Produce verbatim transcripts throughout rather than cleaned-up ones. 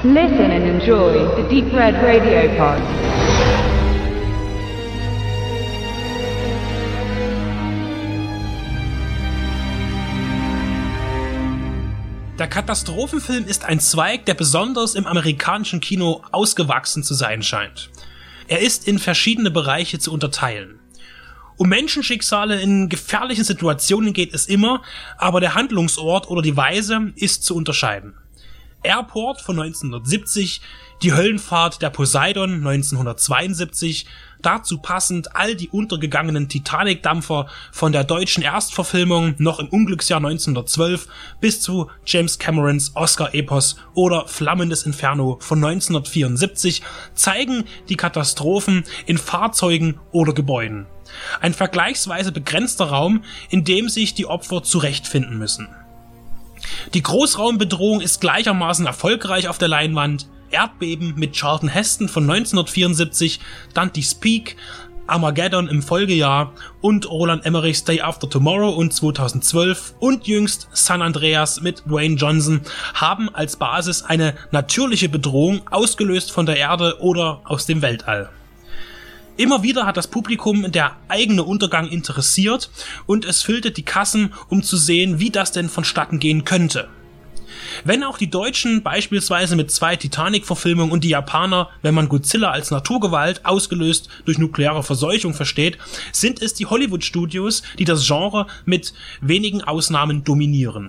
Listen and enjoy the Deep Red Radio Pod. Der Katastrophenfilm ist ein Zweig, der besonders im amerikanischen Kino ausgewachsen zu sein scheint. Er ist in verschiedene Bereiche zu unterteilen. Um Menschenschicksale in gefährlichen Situationen geht es immer, aber der Handlungsort oder die Weise ist zu unterscheiden. Airport von neunzehnhundertsiebzig, die Höllenfahrt der Poseidon neunzehnhundertzweiundsiebzig, dazu passend all die untergegangenen Titanic-Dampfer von der deutschen Erstverfilmung noch im Unglücksjahr neunzehnhundertzwölf bis zu James Camerons Oscar-Epos oder Flammendes Inferno von neunzehnhundertvierundsiebzig zeigen die Katastrophen in Fahrzeugen oder Gebäuden. Ein vergleichsweise begrenzter Raum, in dem sich die Opfer zurechtfinden müssen. Die Großraumbedrohung ist gleichermaßen erfolgreich auf der Leinwand. Erdbeben mit Charlton Heston von neunzehnhundertvierundsiebzig, Dante's Peak, Armageddon im Folgejahr und Roland Emmerichs Day After Tomorrow und zweitausendzwölf und jüngst San Andreas mit Dwayne Johnson haben als Basis eine natürliche Bedrohung, ausgelöst von der Erde oder aus dem Weltall. Immer wieder hat das Publikum der eigene Untergang interessiert und es füllte die Kassen, um zu sehen, wie das denn vonstatten gehen könnte. Wenn auch die Deutschen beispielsweise mit zwei Titanic-Verfilmungen und die Japaner, wenn man Godzilla als Naturgewalt ausgelöst durch nukleare Verseuchung versteht, sind es die Hollywood-Studios, die das Genre mit wenigen Ausnahmen dominieren.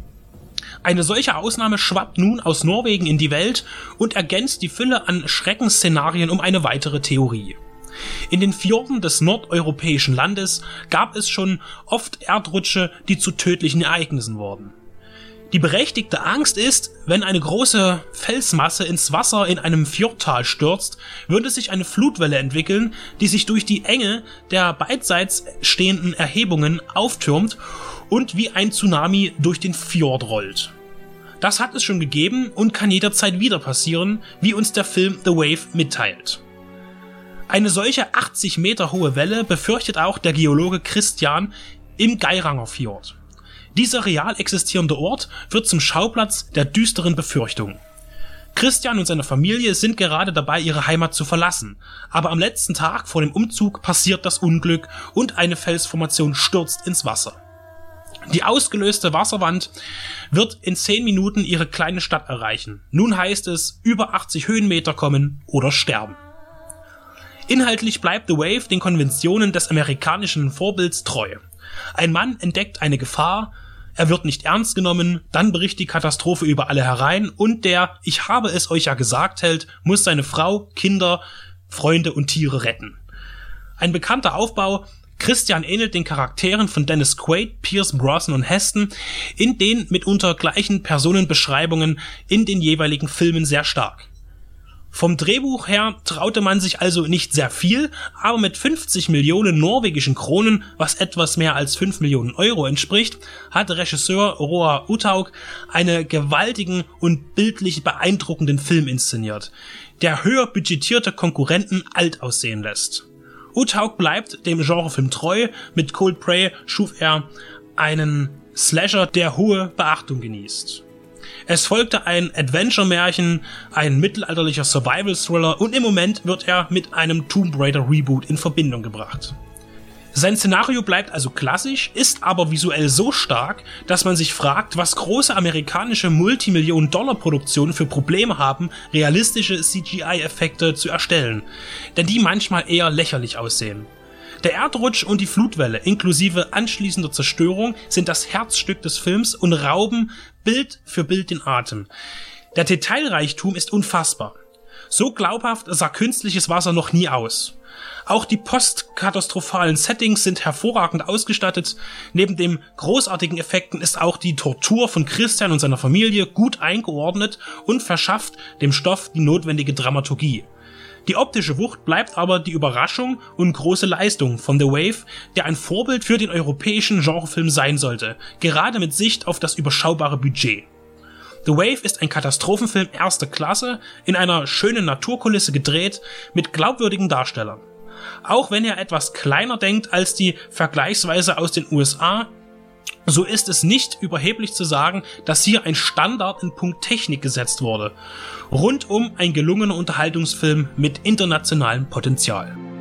Eine solche Ausnahme schwappt nun aus Norwegen in die Welt und ergänzt die Fülle an Schreckensszenarien um eine weitere Theorie. In den Fjorden des nordeuropäischen Landes gab es schon oft Erdrutsche, die zu tödlichen Ereignissen wurden. Die berechtigte Angst ist, wenn eine große Felsmasse ins Wasser in einem Fjordtal stürzt, würde sich eine Flutwelle entwickeln, die sich durch die Enge der beidseits stehenden Erhebungen auftürmt und wie ein Tsunami durch den Fjord rollt. Das hat es schon gegeben und kann jederzeit wieder passieren, wie uns der Film The Wave mitteilt. Eine solche achtzig Meter hohe Welle befürchtet auch der Geologe Christian im Geiranger Fjord. Dieser real existierende Ort wird zum Schauplatz der düsteren Befürchtungen. Christian und seine Familie sind gerade dabei, ihre Heimat zu verlassen, aber am letzten Tag vor dem Umzug passiert das Unglück und eine Felsformation stürzt ins Wasser. Die ausgelöste Wasserwand wird in zehn Minuten ihre kleine Stadt erreichen. Nun heißt es, über achtzig Höhenmeter kommen oder sterben. Inhaltlich bleibt The Wave den Konventionen des amerikanischen Vorbilds treu. Ein Mann entdeckt eine Gefahr, er wird nicht ernst genommen, dann bricht die Katastrophe über alle herein und der "Ich habe es euch ja gesagt" Held muss seine Frau, Kinder, Freunde und Tiere retten. Ein bekannter Aufbau. Christian ähnelt den Charakteren von Dennis Quaid, Pierce Brosnan und Heston in den mitunter gleichen Personenbeschreibungen in den jeweiligen Filmen sehr stark. Vom Drehbuch her traute man sich also nicht sehr viel, aber mit fünfzig Millionen norwegischen Kronen, was etwas mehr als fünf Millionen Euro entspricht, hat Regisseur Roar Uthaug einen gewaltigen und bildlich beeindruckenden Film inszeniert, der höher budgetierte Konkurrenten alt aussehen lässt. Uthaug bleibt dem Genrefilm treu, mit Cold Prey schuf er einen Slasher, der hohe Beachtung genießt. Es folgte ein Adventure-Märchen, ein mittelalterlicher Survival-Thriller und im Moment wird er mit einem Tomb Raider-Reboot in Verbindung gebracht. Sein Szenario bleibt also klassisch, ist aber visuell so stark, dass man sich fragt, was große amerikanische Multimillionen-Dollar-Produktionen für Probleme haben, realistische C G I-Effekte zu erstellen, denn die manchmal eher lächerlich aussehen. Der Erdrutsch und die Flutwelle inklusive anschließender Zerstörung sind das Herzstück des Films und rauben Bild für Bild den Atem. Der Detailreichtum ist unfassbar. So glaubhaft sah künstliches Wasser noch nie aus. Auch die postkatastrophalen Settings sind hervorragend ausgestattet. Neben den großartigen Effekten ist auch die Tortur von Christian und seiner Familie gut eingeordnet und verschafft dem Stoff die notwendige Dramaturgie. Die optische Wucht bleibt aber die Überraschung und große Leistung von The Wave, der ein Vorbild für den europäischen Genrefilm sein sollte, gerade mit Sicht auf das überschaubare Budget. The Wave ist ein Katastrophenfilm erster Klasse, in einer schönen Naturkulisse gedreht, mit glaubwürdigen Darstellern. Auch wenn er etwas kleiner denkt als die vergleichsweise aus den U S A so ist es nicht überheblich zu sagen, dass hier ein Standard in Punkt Technik gesetzt wurde. Rundum ein gelungener Unterhaltungsfilm mit internationalem Potenzial.